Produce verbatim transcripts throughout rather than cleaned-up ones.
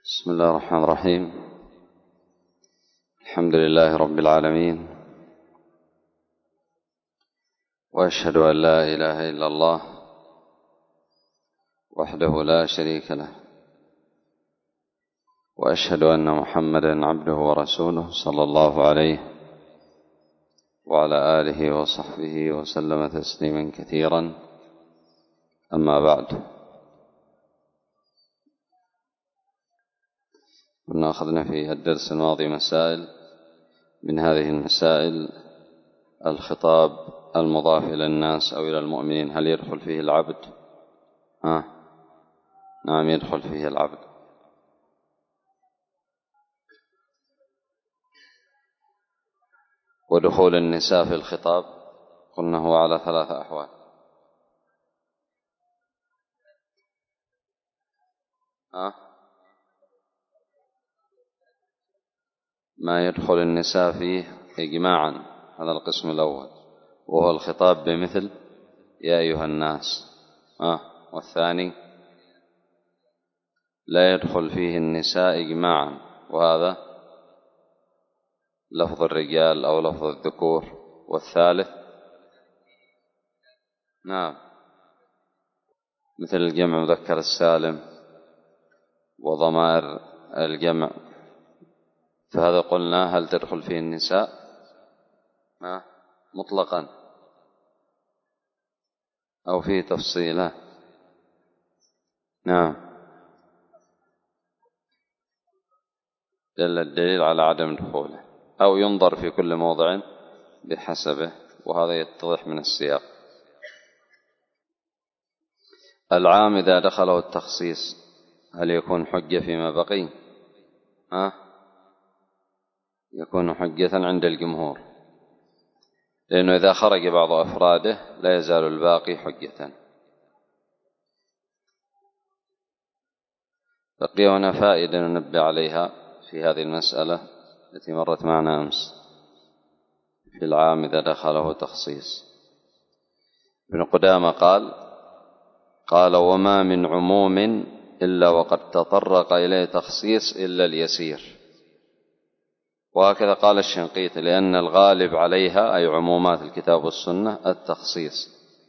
بسم الله الرحمن الرحيم. الحمد لله رب العالمين، وأشهد أن لا إله إلا الله وحده لا شريك له، وأشهد أن محمدا عبده ورسوله صلى الله عليه وعلى آله وصحبه وسلم تسليما كثيرا. أما بعد، كنا أخذنا في الدرس الماضي مسائل. من هذه المسائل الخطاب المضاف إلى الناس أو إلى المؤمنين، هل يدخل فيه العبد؟ ها؟ نعم، يدخل فيه العبد. ودخول النساء في الخطاب قلنا هو على ثلاثة أحوال. ها؟ ما يدخل النساء فيه إجماعا، هذا القسم الأول، وهو الخطاب بمثل يا أيها الناس. ها؟ والثاني لا يدخل فيه النساء إجماعا، وهذا لفظ الرجال أو لفظ الذكور. والثالث نعم مثل الجمع مذكر السالم وضمائر الجمع، فهذا قلنا هل تدخل فيه النساء ما مطلقا أو فيه تفصيلا؟ نعم، دل الدليل على عدم دخوله، أو ينظر في كل موضع بحسبه، وهذا يتضح من السياق. العام إذا دخله التخصيص هل يكون حجة فيما بقي؟ ها؟ يكون حجة عند الجمهور، لأنه إذا خرج بعض أفراده لا يزال الباقي حجة. بقي هنا فائدة ننبه عليها في هذه المسألة التي مرت معنا أمس في العام إذا دخله تخصيص. ابن قدامة قال قال وما من عموم إلا وقد تطرق إليه تخصيص إلا اليسير. وهكذا قال الشنقيطي، لأن الغالب عليها أي عمومات الكتاب والسنة التخصيص.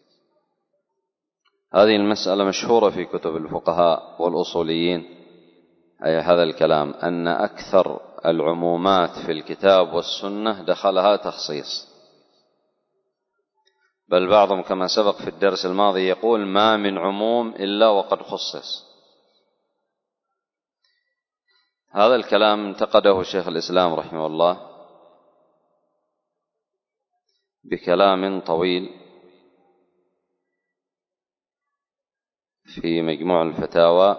هذه المسألة مشهورة في كتب الفقهاء والأصوليين، أي هذا الكلام أن أكثر العمومات في الكتاب والسنة دخلها تخصيص، بل بعضهم كما سبق في الدرس الماضي يقول ما من عموم إلا وقد خصص. هذا الكلام انتقده شيخ الإسلام رحمه الله بكلام طويل في مجموع الفتاوى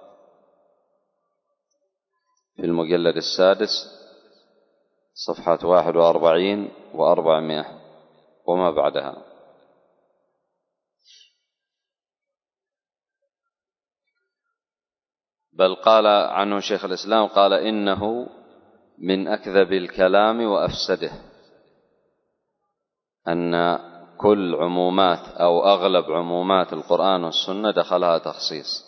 في المجلد السادس صفحة واحد وأربعين وأربعمائة وما بعدها. بل قال عنه شيخ الإسلام قال إنه من أكذب الكلام وأفسده، أن كل عمومات أو أغلب عمومات القرآن والسنة دخلها تخصيص.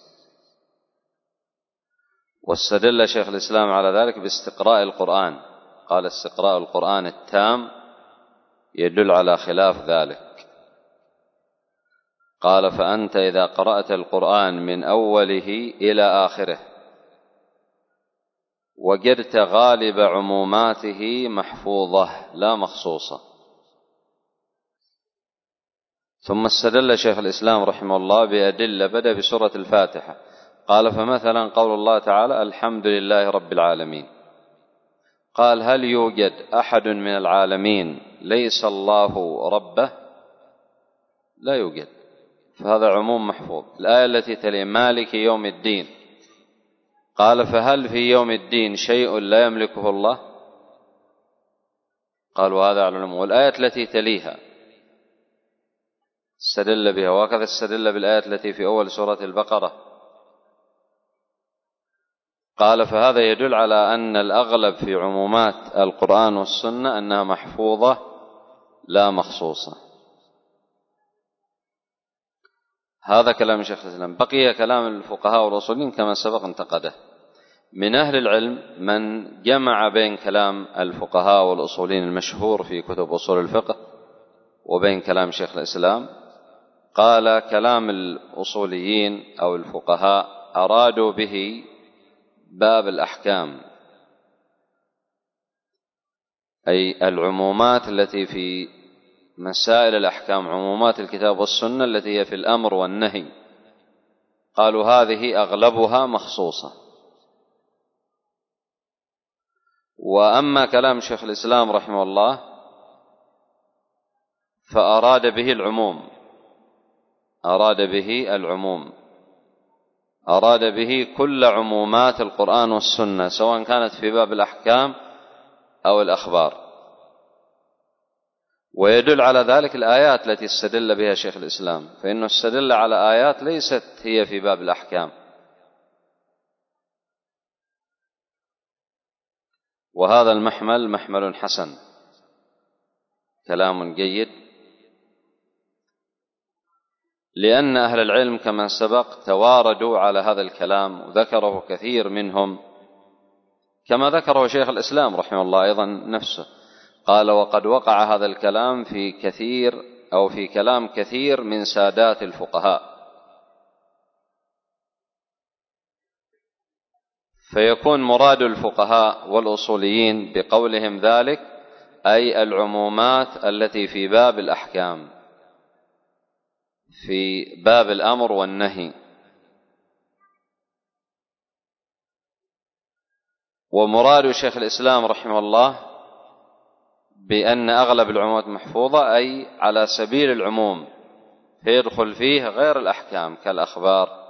واستدل شيخ الإسلام على ذلك باستقراء القرآن، قال استقراء القرآن التام يدل على خلاف ذلك. قال فأنت إذا قرأت القرآن من أوله إلى آخره وجدت غالب عموماته محفوظة لا مخصوصة. ثم استدل شيخ الإسلام رحمه الله بأدلة، بدأ بسورة الفاتحة، قال فمثلا قول الله تعالى الحمد لله رب العالمين، قال هل يوجد أحد من العالمين ليس الله ربه؟ لا يوجد، فهذا عموم محفوظ. الآية التي تلي مالك يوم الدين، قال فهل في يوم الدين شيء لا يملكه الله؟ قالوا هذا على العموم. والآية التي تليها استدل بها، وكذا استدل بالآية التي في أول سورة البقرة، قال فهذا يدل على أن الأغلب في عمومات القرآن والسنة أنها محفوظة لا مخصوصة. هذا كلام شيخ الإسلام. بقي كلام الفقهاء والأصوليين كما سبق انتقده. من أهل العلم من جمع بين كلام الفقهاء والأصوليين المشهور في كتب أصول الفقه وبين كلام شيخ الإسلام. قال كلام الأصوليين أو الفقهاء أرادوا به باب الأحكام، أي العمومات التي في مسائل الأحكام، عمومات الكتاب والسنة التي هي في الأمر والنهي، قالوا هذه أغلبها مخصوصة. وأما كلام شيخ الإسلام رحمه الله فأراد به العموم، أراد به العموم أراد به كل عمومات القرآن والسنة، سواء كانت في باب الأحكام أو الأخبار. ويدل على ذلك الآيات التي استدل بها شيخ الإسلام، فإنه استدل على آيات ليست هي في باب الأحكام، وهذا المحمل محمل حسن، كلام جيد، لأن أهل العلم كما سبق تواردوا على هذا الكلام وذكره كثير منهم، كما ذكره شيخ الإسلام رحمه الله أيضا نفسه، قال وقد وقع هذا الكلام في كثير أو في كلام كثير من سادات الفقهاء. فيكون مراد الفقهاء والأصوليين بقولهم ذلك أي العمومات التي في باب الأحكام، في باب الأمر والنهي. ومراد شيخ الإسلام رحمه الله بأن أغلب العمومات محفوظة أي على سبيل العموم، فيدخل فيه غير الأحكام كالأخبار.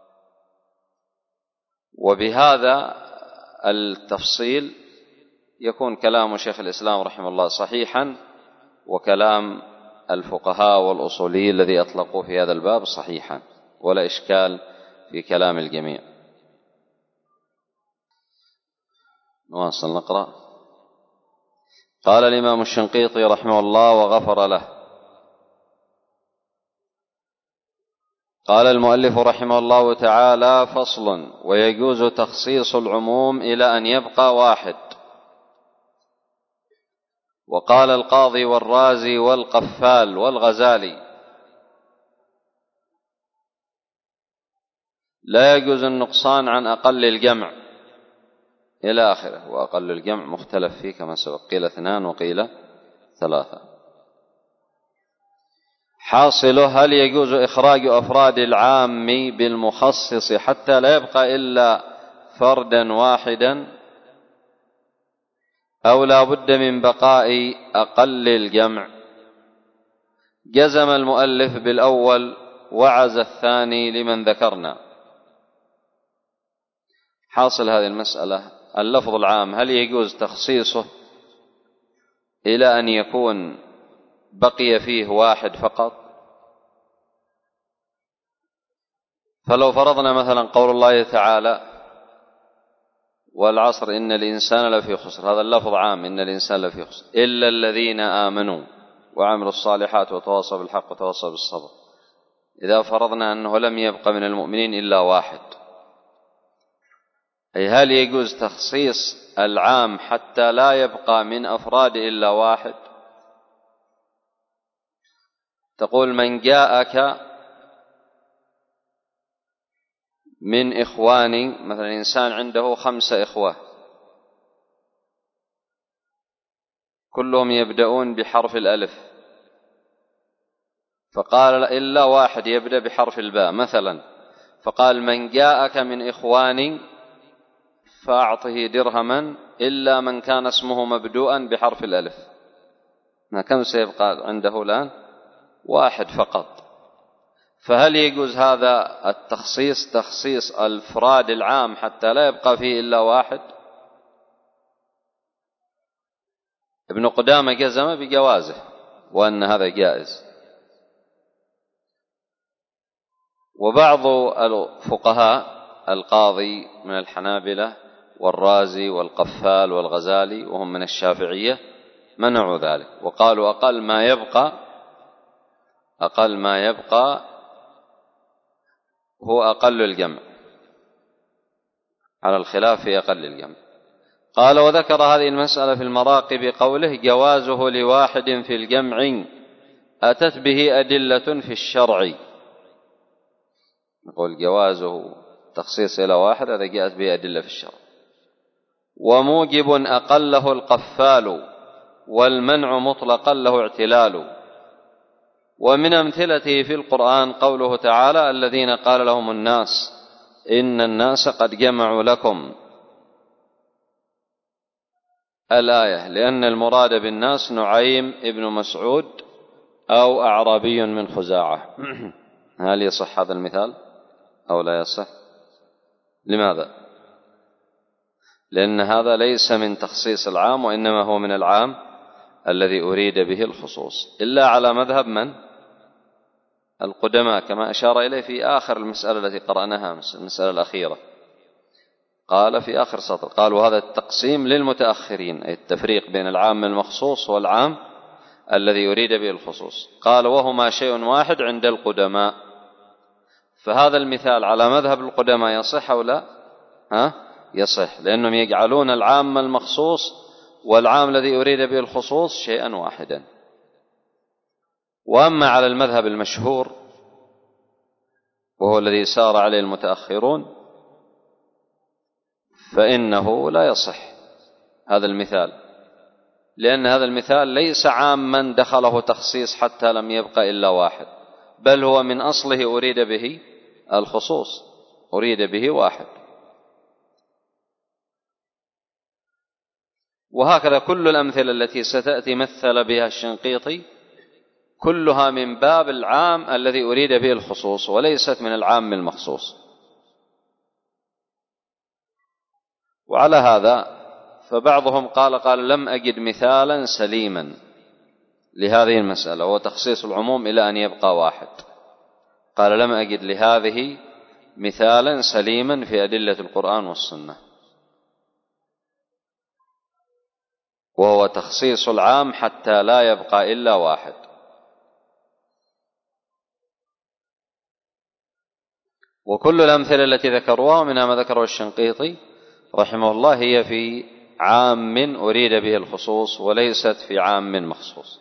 وبهذا التفصيل يكون كلام شيخ الإسلام رحمه الله صحيحا، وكلام الفقهاء والأصوليين الذي أطلقوا في هذا الباب صحيحا، ولا إشكال في كلام الجميع. نواصل نقرأ. قال الإمام الشنقيطي رحمه الله وغفر له: قال المؤلف رحمه الله تعالى: فصل: ويجوز تخصيص العموم إلى أن يبقى واحد. وقال القاضي والرازي والقفال والغزالي: لا يجوز النقصان عن أقل الجمع إلى آخره. وأقل الجمع مختلف فيه كما سبق، قيل اثنان وقيل ثلاثة. حاصله: هل يجوز إخراج أفراد العام بالمخصص حتى لا يبقى إلا فردا واحدا، أو لا بد من بقاء أقل الجمع؟ جزم المؤلف بالأول وعز الثاني لمن ذكرنا. حاصل هذه المسألة: اللفظ العام هل يجوز تخصيصه إلى أن يكون بقي فيه واحد فقط؟ فلو فرضنا مثلا قول الله تعالى: والعصر إن الإنسان لفي خسر، هذا اللفظ عام، إن الإنسان لفي خسر إلا الذين آمنوا وعملوا الصالحات وتواصوا بالحق وتواصوا بالصبر. إذا فرضنا أنه لم يبق من المؤمنين إلا واحد، أي هل يجوز تخصيص العام حتى لا يبقى من أفراد إلا واحد؟ تقول: من جاءك من إخواني، مثلا إنسان عنده خمسة إخوة كلهم يبدأون بحرف الألف، فقال إلا واحد يبدأ بحرف الباء مثلا، فقال: من جاءك من إخواني فأعطه درهما إلا من كان اسمه مبدوءا بحرف الألف. كم سيبقى عنده الآن؟ واحد فقط. فهل يجوز هذا التخصيص، تخصيص الفراد العام حتى لا يبقى فيه إلا واحد؟ ابن قدامة جزم بجوازه وأن هذا جائز. وبعض الفقهاء القاضي من الحنابلة والرازي والقفال والغزالي وهم من الشافعية منعوا ذلك، وقالوا أقل ما يبقى أقل ما يبقى هو أقل الجمع. على الخلاف في أقل الجمع. قال وذكر هذه المسألة في المراقي بقوله جوازه لواحد في الجمع أتت به أدلة في الشرع. نقول جوازه تخصيص إلى واحد هذا جاءت به أدلة في الشرع. وموجب أقله القفال والمنع مطلقا له اعتلال. ومن أمثلته في القرآن قوله تعالى الذين قال لهم الناس إن الناس قد جمعوا لكم الآية، لأن المراد بالناس نعيم ابن مسعود أو أعرابي من خزاعة. هل يصح هذا المثال أو لا يصح؟ لماذا؟ لأن هذا ليس من تخصيص العام وإنما هو من العام الذي أريد به الخصوص، إلا على مذهب من؟ القدماء، كما أشار إليه في آخر المسألة التي قرأناها المسألة الأخيرة. قال في آخر سطر قالوا هذا التقسيم للمتأخرين، أي التفريق بين العام المخصوص والعام الذي يريد به الخصوص. قال وهما شيء واحد عند القدماء. فهذا المثال على مذهب القدماء يصح أو لا؟ ها؟ يصح، لأنهم يجعلون العام المخصوص والعام الذي يريد به الخصوص شيئا واحدا. وأما على المذهب المشهور وهو الذي سار عليه المتأخرون فإنه لا يصح هذا المثال، لأن هذا المثال ليس عاما دخله تخصيص حتى لم يبقى إلا واحد، بل هو من أصله أريد به الخصوص، أريد به واحد. وهكذا كل الأمثلة التي ستأتي مثل بها الشنقيطي كلها من باب العام الذي أريد به الخصوص وليست من العام المخصوص. وعلى هذا فبعضهم قال قال لم أجد مثالا سليما لهذه المسألة، وهو تخصيص العموم إلى أن يبقى واحد. قال لم أجد لهذه مثالا سليما في أدلة القرآن والسنة، وهو تخصيص العام حتى لا يبقى إلا واحد. وكل الأمثلة التي ذكروها منها ما ذكره الشنقيطي رحمه الله هي في عام أريد به الخصوص وليست في عام مخصوص.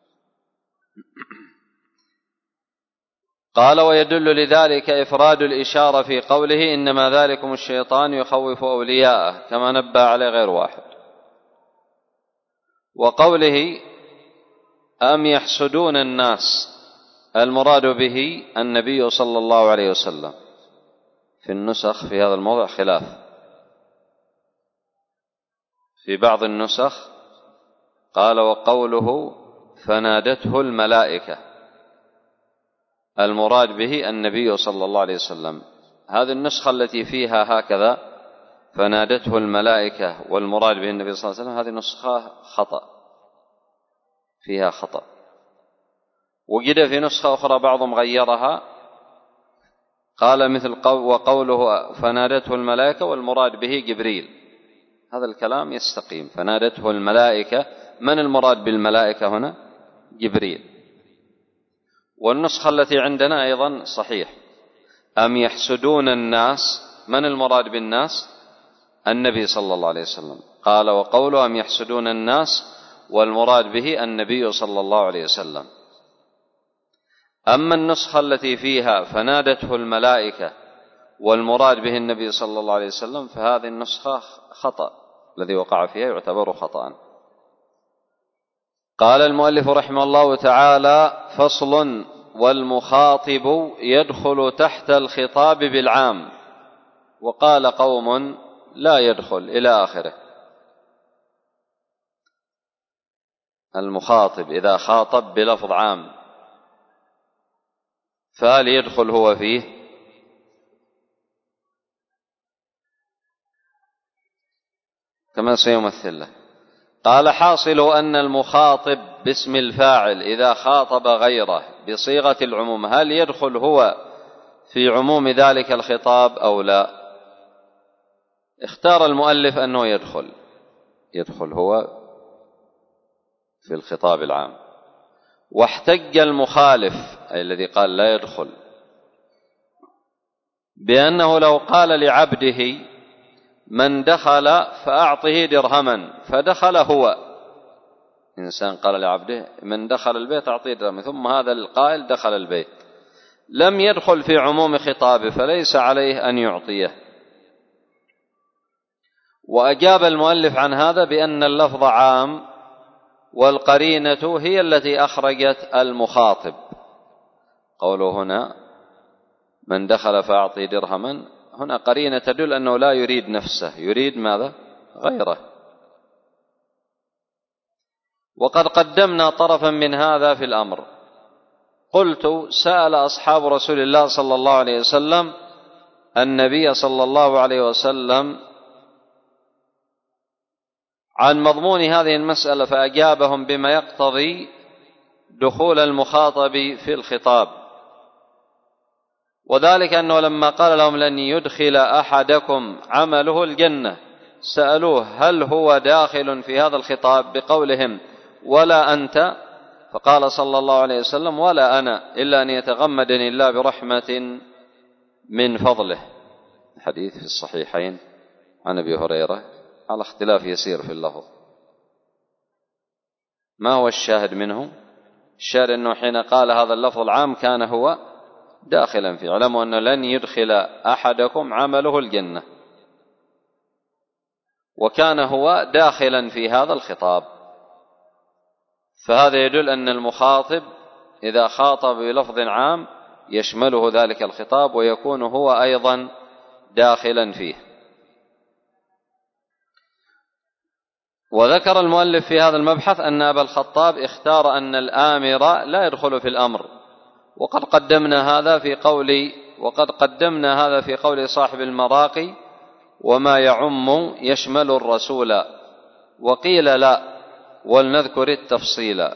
قال ويدل لذلك إفراد الإشارة في قوله إنما ذلكم الشيطان يخوف أولياءه، كما نبه عليه غير واحد. وقوله أم يحسدون الناس المراد به النبي صلى الله عليه وسلم. في النسخ في هذا الموضع خلاف، في بعض النسخ قال وقوله فنادته الملائكة المراد به النبي صلى الله عليه وسلم. هذه النسخة التي فيها هكذا فنادته الملائكة والمراد به النبي صلى الله عليه وسلم، هذه نسخة خطأ، فيها خطأ. وجد في نسخة أخرى بعضهم غيرها قال مثل وقوله فنادته الملائكة والمراد به جبريل. هذا الكلام يستقيم، فنادته الملائكة، من المراد بالملائكة هنا؟ جبريل. والنسخة التي عندنا أيضا صحيح، أم يحسدون الناس، من المراد بالناس؟ النبي صلى الله عليه وسلم. قال وقوله أم يحسدون الناس والمراد به النبي صلى الله عليه وسلم. أما النسخة التي فيها فنادته الملائكة والمراد به النبي صلى الله عليه وسلم فهذه النسخة خطأ، الذي وقع فيها يعتبر خطأ. قال المؤلف رحمه الله تعالى فصل والمخاطب يدخل تحت الخطاب بالعام، وقال قوم لا يدخل إلى آخره. المخاطب إذا خاطب بلفظ عام فهل يدخل هو فيه؟ كما سيمثل له. قال حاصل أن المخاطب باسم الفاعل إذا خاطب غيره بصيغة العموم هل يدخل هو في عموم ذلك الخطاب أو لا؟ اختار المؤلف أنه يدخل يدخل هو في الخطاب العام. واحتج المخالف أي الذي قال لا يدخل بأنه لو قال لعبده من دخل فأعطه درهما، فدخل هو، إنسان قال لعبده من دخل البيت أعطيه درهما، ثم هذا القائل دخل البيت، لم يدخل في عموم خطابه فليس عليه أن يعطيه. وأجاب المؤلف عن هذا بأن اللفظ عام والقرينة هي التي أخرجت المخاطب. قوله هنا من دخل فأعطي درهما، هنا قرينة تدل أنه لا يريد نفسه، يريد ماذا؟ غيره. وقد قدمنا طرفا من هذا في الأمر. قلت سأل أصحاب رسول الله صلى الله عليه وسلم النبي صلى الله عليه وسلم عن مضمون هذه المسألة فأجابهم بما يقتضي دخول المخاطب في الخطاب، وذلك أنه لما قال لهم لن يدخل أحدكم عمله الجنة سألوه هل هو داخل في هذا الخطاب بقولهم ولا أنت، فقال صلى الله عليه وسلم ولا أنا إلا أن يتغمدني الله برحمة من فضله. حديث في الصحيحين عن أبي هريرة على اختلاف يسير في اللفظ. ما هو الشاهد منه؟ الشاهد أنه حين قال هذا اللفظ العام كان هو داخلا فيه. اعلموا أنه لن يدخل أحدكم عمله الجنة، وكان هو داخلا في هذا الخطاب. فهذا يدل أن المخاطب إذا خاطب بلفظ عام يشمله ذلك الخطاب ويكون هو أيضا داخلا فيه. وذكر المؤلف في هذا المبحث أن أبا الخطاب اختار أن الآمر لا يدخل في الأمر، وقد قدمنا هذا في قول وقد قدمنا هذا في قول صاحب المراقي وما يعم يشمل الرسول، وقيل لا ولنذكر التفصيل.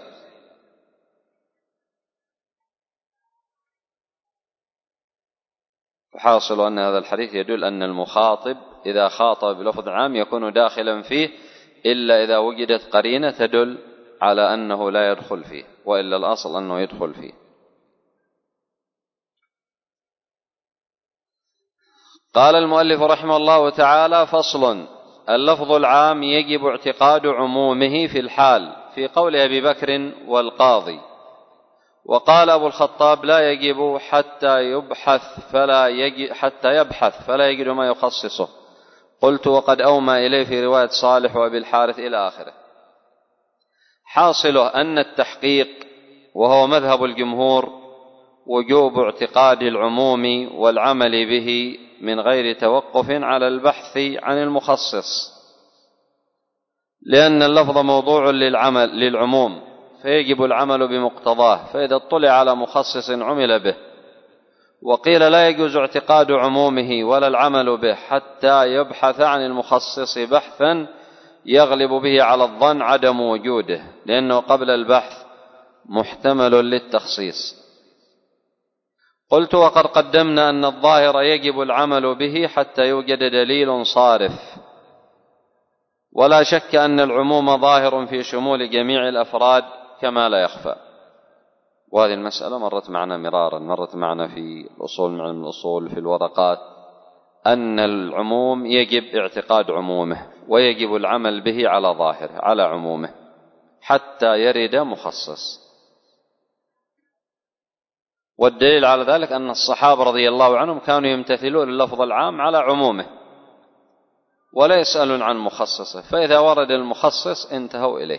حاصل أن هذا الحديث يدل أن المخاطب إذا خاطب بلفظ عام يكون داخلا فيه إلا إذا وجدت قرينة تدل على أنه لا يدخل فيه، وإلا الأصل أنه يدخل فيه. قال المؤلف رحمه الله تعالى: فصل: اللفظ العام يجب اعتقاد عمومه في الحال، في قول أبي بكر والقاضي. وقال أبو الخطاب: لا يجب حتى يبحث فلا يجب حتى يبحث فلا يجد ما يخصصه. قلت: وقد أومى إليه في رواية صالح وأبي الحارث إلى آخره. حاصله أن التحقيق وهو مذهب الجمهور وجوب اعتقاد العموم والعمل به من غير توقف على البحث عن المخصص، لأن اللفظ موضوع للعمل للعموم فيجب العمل بمقتضاه، فإذا اطلع على مخصص عمل به. وقيل لا يجوز اعتقاد عمومه ولا العمل به حتى يبحث عن المخصص بحثا يغلب به على الظن عدم وجوده، لأنه قبل البحث محتمل للتخصيص. قلت: وقد قدمنا أن الظاهر يجب العمل به حتى يوجد دليل صارف، ولا شك أن العموم ظاهر في شمول جميع الأفراد كما لا يخفى. وهذه المسألة مرت معنا مرارا، مرت معنا في الأصول مع الأصول في الورقات، أن العموم يجب اعتقاد عمومه ويجب العمل به على ظاهره على عمومه حتى يرد مخصص. والدليل على ذلك أن الصحابة رضي الله عنهم كانوا يمتثلون اللفظ العام على عمومه ولا يسألون عن مخصصه، فإذا ورد المخصص انتهوا إليه.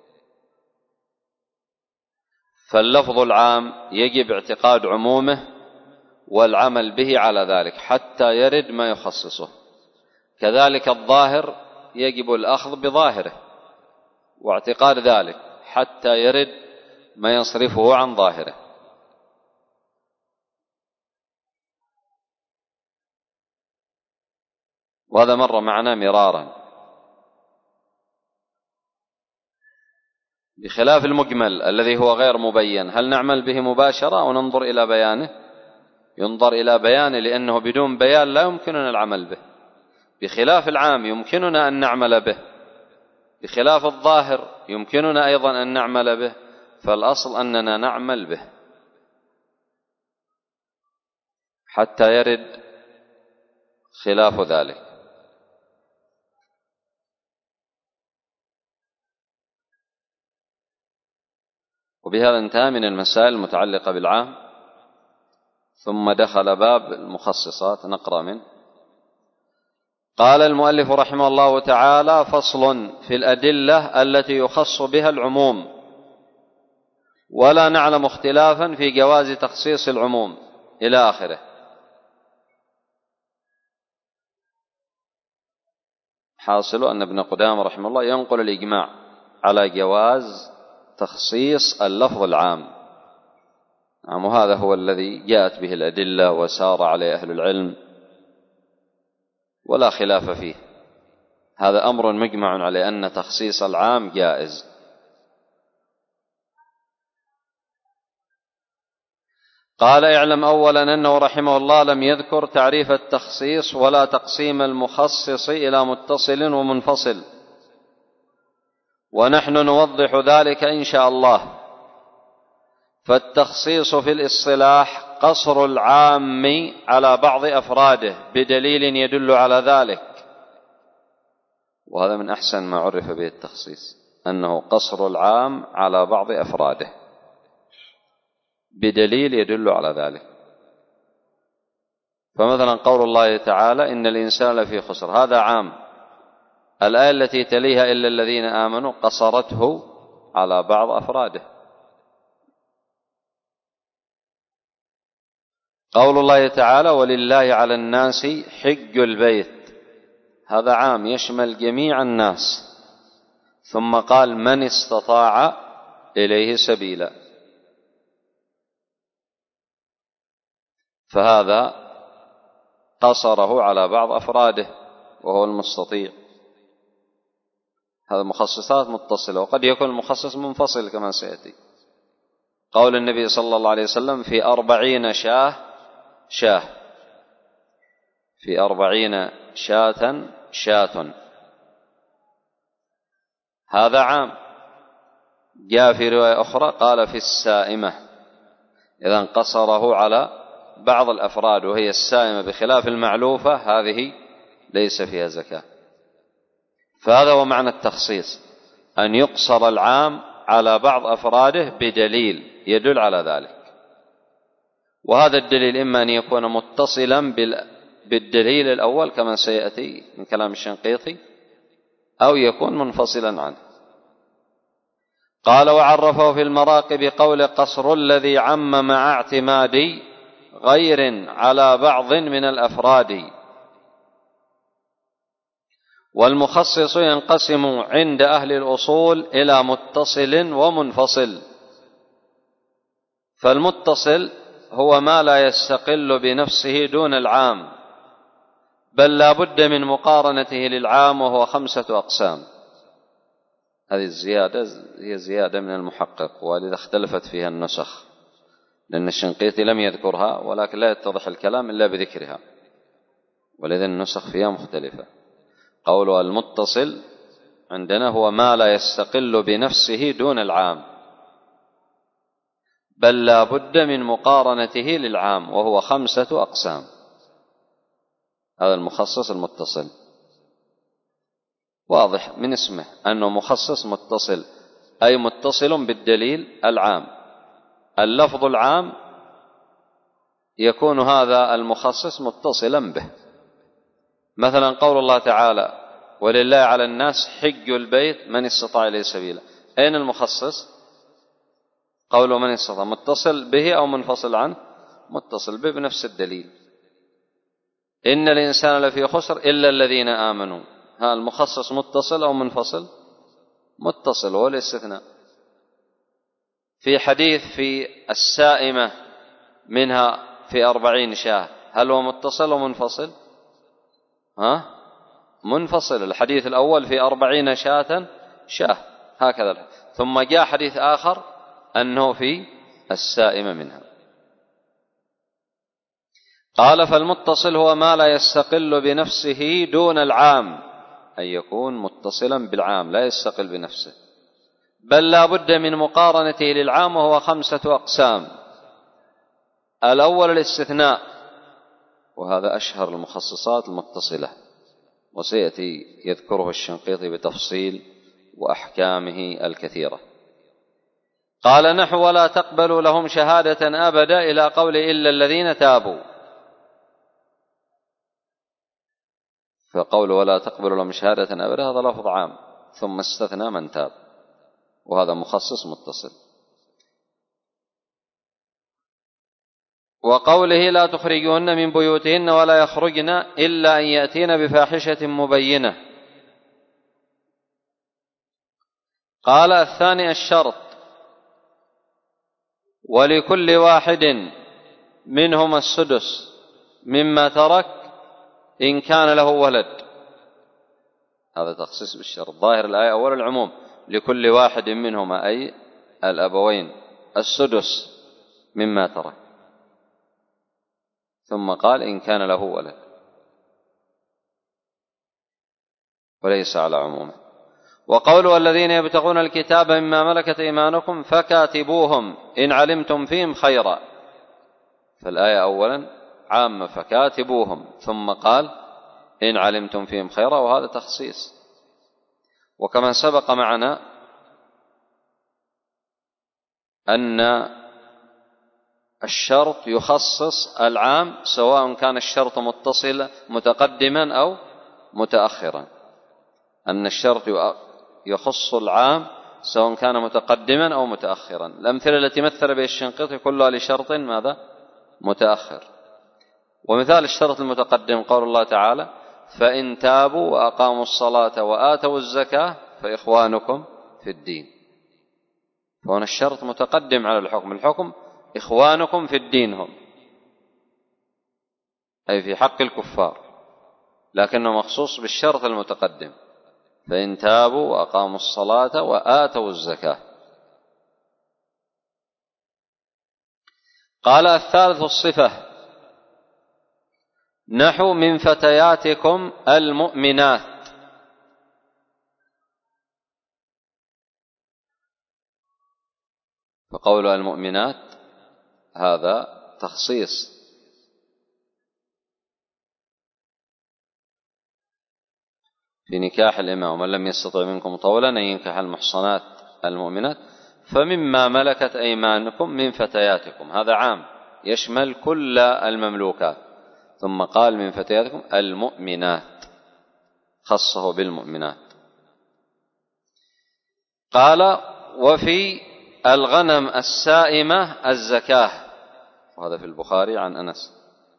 فاللفظ العام يجب اعتقاد عمومه والعمل به على ذلك حتى يرد ما يخصصه. كذلك الظاهر يجب الأخذ بظاهره واعتقاد ذلك حتى يرد ما يصرفه عن ظاهره. وهذا مر معنا مرارا، بخلاف المجمل الذي هو غير مبين. هل نعمل به مباشرة أو ننظر إلى بيانه؟ ينظر إلى بيانه، لأنه بدون بيان لا يمكننا العمل به، بخلاف العام يمكننا أن نعمل به، بخلاف الظاهر يمكننا أيضا أن نعمل به. فالأصل أننا نعمل به حتى يرد خلاف ذلك. وبهذا انتهى من المسائل المتعلقة بالعام، ثم دخل باب المخصصات. نقرأ منه. قال المؤلف رحمه الله تعالى: فصل في الأدلة التي يخص بها العموم، ولا نعلم اختلافا في جواز تخصيص العموم، إلى آخره. حاصل أن ابن قدامة رحمه الله ينقل الإجماع على جواز تخصيص اللفظ العام، وهذا هو الذي جاءت به الأدلة وسار عليه أهل العلم ولا خلاف فيه. هذا أمر مجمع على أن تخصيص العام جائز. قال: اعلم أولا أنه رحمه الله لم يذكر تعريف التخصيص ولا تقسيم المخصص إلى متصل ومنفصل، ونحن نوضح ذلك إن شاء الله. فالتخصيص في الاصطلاح قصر العام على بعض أفراده بدليل يدل على ذلك، وهذا من أحسن ما عرف به التخصيص، أنه قصر العام على بعض أفراده بدليل يدل على ذلك. فمثلا قول الله تعالى: إن الإنسان لفي خسر، هذا عام. الآية التي تليها: إلا الذين آمنوا، قصرته على بعض أفراده. قول الله تعالى: ولله على الناس حج البيت، هذا عام يشمل جميع الناس، ثم قال: من استطاع إليه سبيلا، فهذا قصره على بعض أفراده وهو المستطيع. هذا مخصصات متصلة، وقد يكون المخصص منفصل كما سيأتي. قول النبي صلى الله عليه وسلم: في أربعين شاه شاه، في أربعين شاة شاة، هذا عام. جاء في رواية أخرى قال: في السائمة، إذن قصره على بعض الأفراد، وهي السائمة بخلاف المعلوفة، هذه ليس فيها زكاة. فهذا هو معنى التخصيص، أن يقصر العام على بعض أفراده بدليل يدل على ذلك. وهذا الدليل إما أن يكون متصلا بالدليل الأول كما سيأتي من كلام الشنقيطي، أو يكون منفصلا عنه. قال: وعرفه في المراقب بقول: قصر الذي عم مع اعتماد غير على بعض من الأفراد. والمخصص ينقسم عند أهل الأصول إلى متصل ومنفصل. فالمتصل هو ما لا يستقل بنفسه دون العام، بل لا بد من مقارنته للعام، وهو خمسة أقسام. هذه الزيادة هي زيادة من المحقق، ولذا اختلفت فيها النسخ، لأن الشنقيطي لم يذكرها، ولكن لا يتضح الكلام إلا بذكرها، ولذا النسخ فيها مختلفة. قوله المتصل عندنا هو ما لا يستقل بنفسه دون العام، بل لا بد من مقارنته للعام، وهو خمسة أقسام. هذا المخصص المتصل، واضح من اسمه أنه مخصص متصل، أي متصل بالدليل العام. اللفظ العام يكون هذا المخصص متصلا به. مثلا قول الله تعالى: ولله على الناس حج البيت من استطاع إليه سبيلا، أين المخصص؟ قوله من استطاع، متصل به أو منفصل عنه؟ متصل به بنفس الدليل. إن الإنسان لفي خسر إلا الذين آمنوا، ها المخصص متصل أو منفصل؟ متصل، هو الاستثناء. في حديث في السائمة منها في أربعين شاه، هل هو متصل أو منفصل؟ ها؟ منفصل. الحديث الأول في أربعين شاة شاه، هكذا. ثم جاء حديث آخر أنه في السائمة منها. قال: فالمتصل هو ما لا يستقل بنفسه دون العام، أن يكون متصلا بالعام لا يستقل بنفسه، بل لا بد من مقارنته للعام، وهو خمسة أقسام. الأول الاستثناء، وهذا أشهر المخصصات المتصلة، وسيأتي يذكره الشنقيطي بتفصيل وأحكامه الكثيرة. قال نحو ولا تقبلوا لهم شهادة أبدا إلى قول إلا الذين تابوا. فقول ولا تقبلوا لهم شهادة أبدا هذا لفظ عام، ثم استثنى من تاب، وهذا مخصص متصل. وقوله لا تخرجوهن من بيوتهن ولا يخرجن إلا أن يأتين بفاحشة مبينة. قال الثاني الشرط، ولكل واحد منهما السدس مما ترك إن كان له ولد. هذا تخصيص بالشرط. ظاهر الآية أول العموم، لكل واحد منهما أي الأبوين السدس مما ترك، ثم قال إن كان له ولد، وليس على عمومه. وقوله الذين يبتغون الكتاب مما ملكت أيمانكم فكاتبوهم إن علمتم فيهم خيرا. فالآية أولا عامة فكاتبوهم، ثم قال إن علمتم فيهم خيرا، وهذا تخصيص. وكما سبق معنا أن الشرط يخصص العام سواء كان الشرط متصل متقدما أو متأخرا، أن الشرط يخص العام سواء كان متقدما أو متأخرا. الأمثلة التي مثل بها الشنقيطي كلها لشرط ماذا؟ متأخر. ومثال الشرط المتقدم قول الله تعالى فإن تابوا وأقاموا الصلاة وآتوا الزكاة فإخوانكم في الدين. فهنا الشرط متقدم على الحكم، الحكم إخوانكم في الدين هم، أي في حق الكفار، لكنه مخصوص بالشرط المتقدم فإن تابوا وأقاموا الصلاة وآتوا الزكاة. قال الثالث الصفة، نحو من فتياتكم المؤمنات. فقول المؤمنات هذا تخصيص، في نكاح الإماء ومن لم يستطع منكم طولا أن ينكح المحصنات المؤمنات فمما ملكت أيمانكم من فتياتكم، هذا عام يشمل كل المملوكات، ثم قال من فتياتكم المؤمنات، خصه بالمؤمنات. قال وفي الغنم السائمة الزكاة، وهذا في البخاري عن أنس،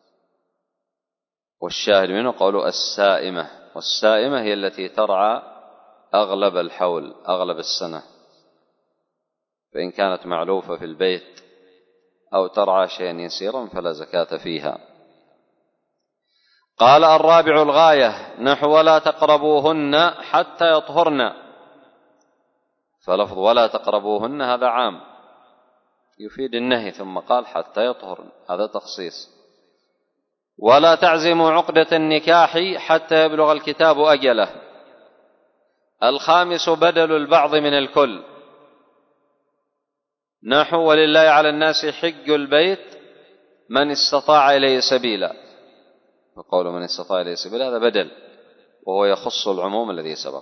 والشاهد منه قوله السائمة، والسائمة هي التي ترعى أغلب الحول أغلب السنة، فإن كانت معلوفة في البيت أو ترعى شيئا يسيرا فلا زكاة فيها. قال الرابع الغاية، نحو ولا تقربوهن حتى يطهرن. فلفظ ولا تقربوهن هذا عام يفيد النهي، ثم قال حتى يطهرن، هذا تخصيص. ولا تعزموا عقدة النكاح حتى يبلغ الكتاب أجله. الخامس بدل البعض من الكل، نحو ولله على الناس حج البيت من استطاع إليه سبيلا. وقول من استطاع إليه سبيلا هذا بدل، وهو يخص العموم الذي سبق.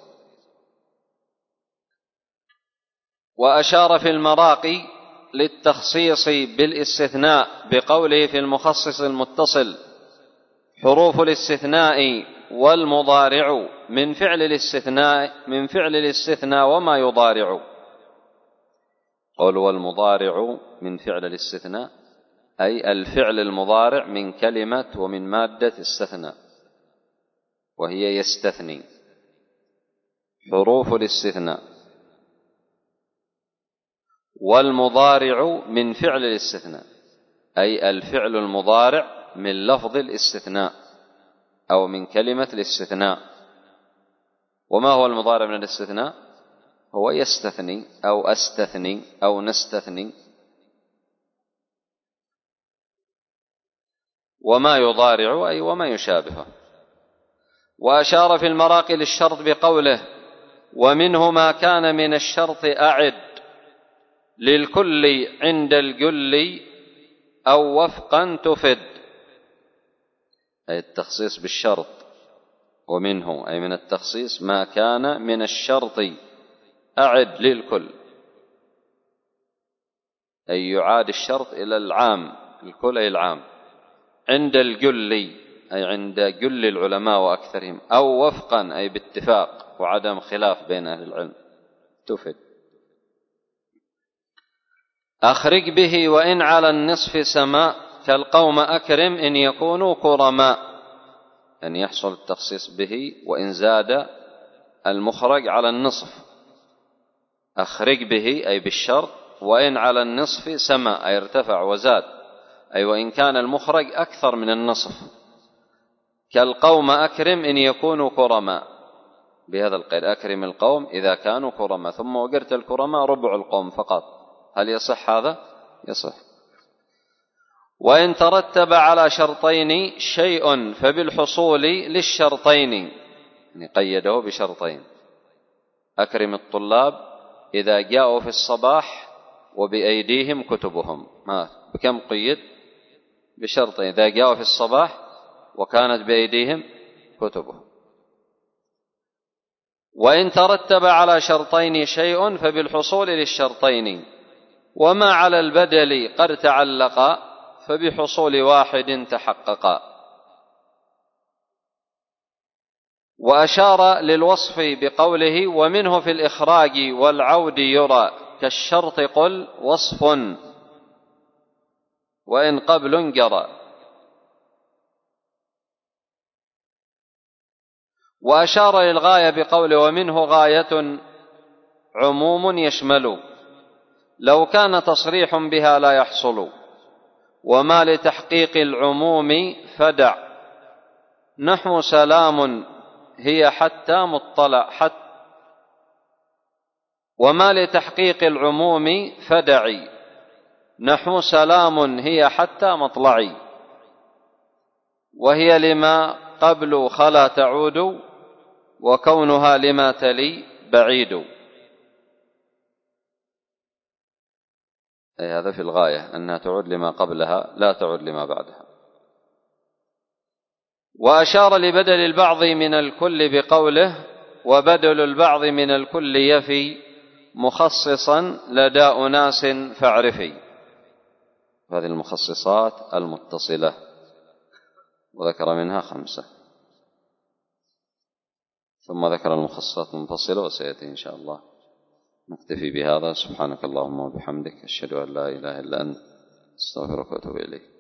وأشار في المراقي للتخصيص بالاستثناء بقوله في المخصص المتصل حروف الاستثناء والمضارع من فعل الاستثناء من فعل الاستثناء وما يضارع. قول والمضارع من فعل الاستثناء أي الفعل المضارع من كلمة ومن مادة استثناء وهي يستثني. حروف الاستثناء والمضارع من فعل الاستثناء أي الفعل المضارع من لفظ الاستثناء أو من كلمة الاستثناء. وما هو المضارع من الاستثناء؟ هو يستثني أو أستثني أو نستثني. وما يضارع أي وما يشابهه. وأشار في المراقي للشرط بقوله ومنه ما كان من الشرط أعد للكل عند الجل أو وفقا تفد، أي التخصيص بالشرط. ومنه أي من التخصيص ما كان من الشرط أعد للكل، أي يعاد الشرط إلى العام، الكل أي العام، عند الجل أي عند جل العلماء وأكثرهم، أو وفقا أي باتفاق وعدم خلاف بين أهل العلم. تفد. أخرج به وإن على النصف سماء، كالقوم أكرم إن يكونوا كرماء، أن يحصل التخصيص به وإن زاد المخرج على النصف. أخرج به أي بالشرط، وإن على النصف سماء أي ارتفع وزاد، أي وإن كان المخرج أكثر من النصف. كالقوم أكرم إن يكونوا كرماء، بهذا القيد، أكرم القوم إذا كانوا كرماء، ثم وقرت الكرماء ربع القوم فقط. هل يصح هذا؟ يصح. وإن ترتب على شرطين شيء فبالحصول للشرطين، يعني قيده بشرطين. أكرم الطلاب إذا جاءوا في الصباح وبأيديهم كتبهم، ما بكم قيد؟ بشرطين، إذا جاءوا في الصباح وكانت بأيديهم كتبهم. وإن ترتب على شرطين شيء فبالحصول للشرطين، وما على البدل قد تعلق فبحصول واحد تحقق. وأشار للوصف بقوله ومنه في الإخراج والعود يرى، كالشرط قل وصف وإن قبل جرى. وأشار للغاية بقوله ومنه غاية عموم يشمل، لو كان تصريح بها لا يحصل، وما لتحقيق العموم فدع، نحو سلام هي حتى مطلع حت وما لتحقيق العموم فدعي، نحو سلام هي حتى مطلعي، وهي لما قبل خلا تعود، وكونها لما تلي بعيد. أي هذا في الغاية، أنها تعود لما قبلها لا تعود لما بعدها. وأشار لبدل البعض من الكل بقوله وبدل البعض من الكل يفي، مخصصا لدى أناس فاعرفي. هذه المخصصات المتصلة، وذكر منها خمسة، ثم ذكر المخصصات المنفصلة وسيأتي إن شاء الله. نكتفي بهذا. سبحانك اللهم وبحمدك، أشهد أن لا إله إلا أنت، أستغفرك وأتوب إليك.